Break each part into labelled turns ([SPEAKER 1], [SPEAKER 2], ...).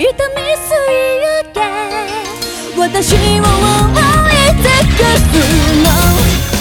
[SPEAKER 1] みすぎて私を追い尽くすの。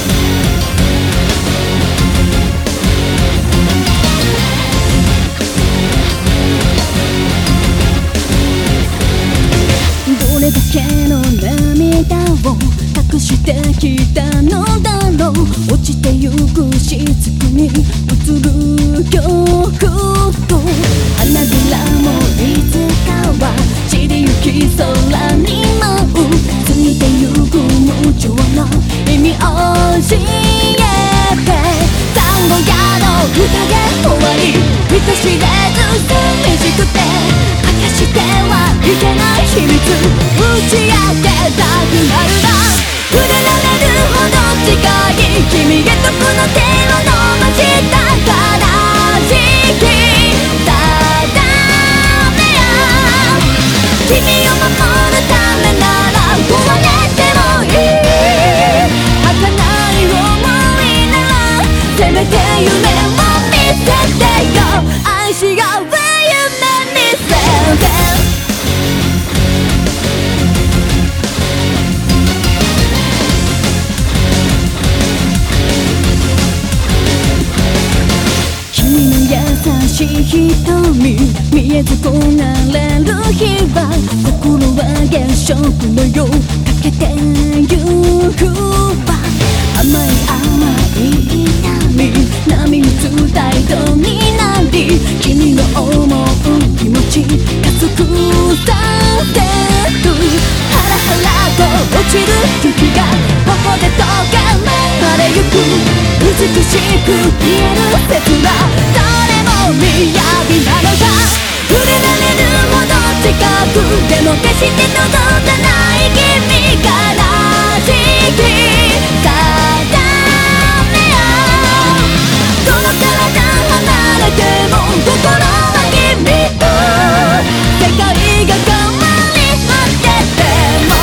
[SPEAKER 1] どれだけの涙を隠してきたのだろう。落ちてゆく雫に映る曲と花びらもいつかは散りゆき空に舞う。過ぎてゆく無情な意味教えて単語やの歌で終わり人知れず寂しくて明かしてはいけない秘密打ち明けたくなるな。触れられるほど近い君へとこの手を伸ばしたからしき定めや君を守るためなら壊れてもいい。儚い想いならせめて夢を見せてよ。愛し合う夢見せて優しい瞳見えず焦がれる日は心は月食のようかけてゆくわ。甘い甘い痛み波打つ態度になり君の思う気持ち加速させる。ハラハラと落ちる雪が頬で溶け流れゆく美しく見える切なみやびなのさ。触れられるほど近くでも決して届かない君からしき定めやどの体離れても心は君と世界が変わり果てても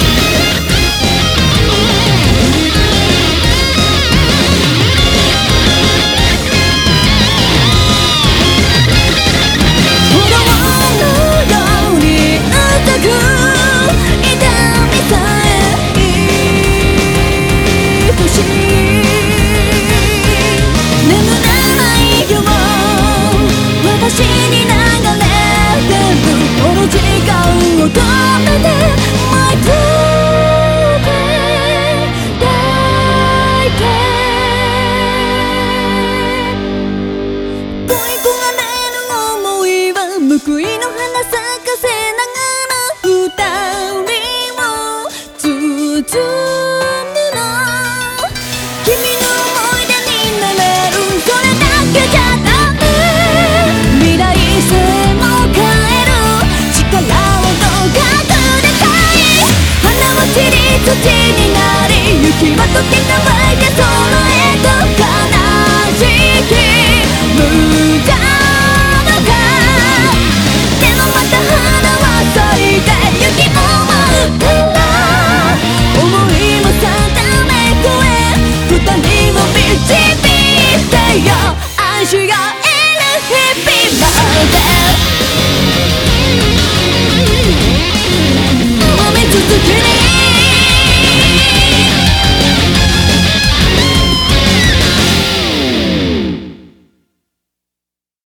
[SPEAKER 1] 私に流れてるこの時間を止めて My